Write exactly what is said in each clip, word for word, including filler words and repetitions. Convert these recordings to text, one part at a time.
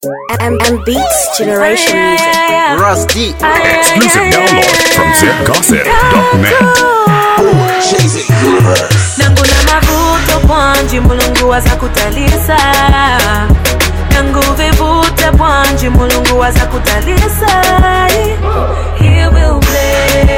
and, and Beats Generation Music. Rusty. Exclusive download from zed gossip dot net. Nangu na mavuto bwanji mulungu waza kutalisa. Nangu vivute bwanji mulungu waza kutalisa. He will bless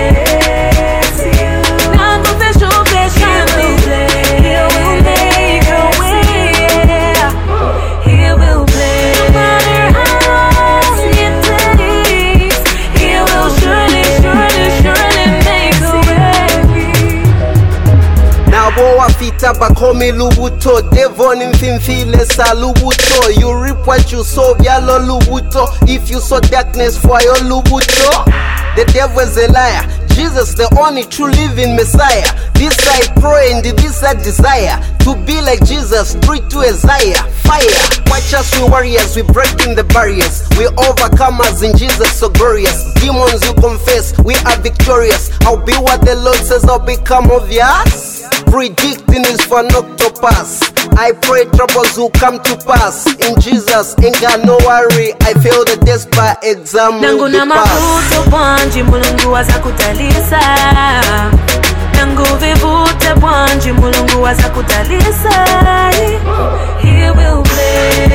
you. Nangu fesho fesho he will bless. He will make a way. He will bless. No matter how it takes, he will surely, surely, surely make a way. Now boa fita bakomi lubuto Devon mfimfile sa lubuto. You reap what you sow yalo lubuto. If you sow darkness for your lubuto, the devil is a liar. Jesus the only true living Messiah. This I pray and this I desire, to be like Jesus, street to Isaiah. Fire, watch us, we warriors, we breaking the barriers. We overcomers in Jesus so glorious. Demons you confess, we are victorious. I'll be what the Lord says I'll become of yours. Predicting is for not to pass. I pray troubles will come to pass. In Jesus, ain't got no worry. I fail the test by exam Nangu will be na passed. mavuto bwanji mulungu waza kutalisa. Nangu vivute bwanji mulungu waza kutalisa. He will bless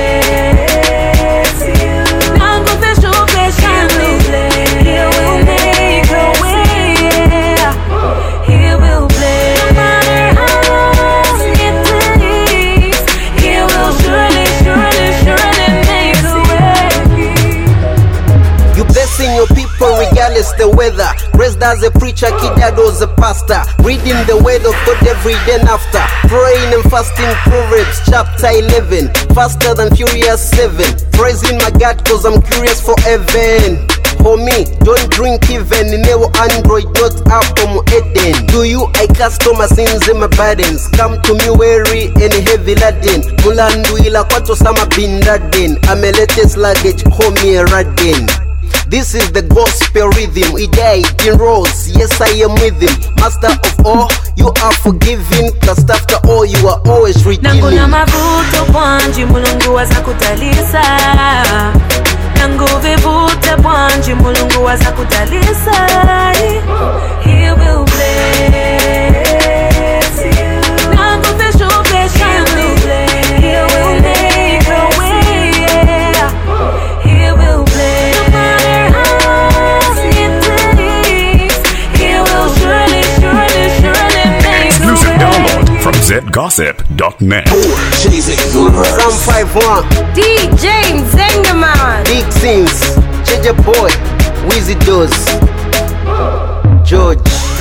you. Nangu fesho fesho he will bless. He will make a way. He will bless. No matter how it takes, he will surely, surely, surely make a way. You blessing your people regardless the weather. Raised as a preacher, kidado as a pastor. Reading the word of God every day and after. Praying and fasting, Proverbs chapter eleven. Faster than Furious seven. Praising my God cause I'm curious for heaven. Homie, don't drink even. Never Android, not Apple, Eden. To you I cast all my sins and my burdens. Come to me weary and heavy laden. Mulandu ila kwato sama bin Laden. I'm a latest luggage, call me a Radin. This is the gospel rhythm. He died in rose, yes I am with him. Master of all, you are forgiven. Cause after all you are always redeeming. Nangu na mavuto bwanji mulungu waza kutalisa. Nangu vivute bwanji mulungu waza kutalisa. He will bless you. Nangu fesho fesho he will bless. He will make a way. He will bless. No matter how it takes, he will surely, surely, surely make a Exclusive way. download from zed gossip dot net. Psalm five one, D J Zengaman. Big Sings, J J Boy, Wizzy Does, George.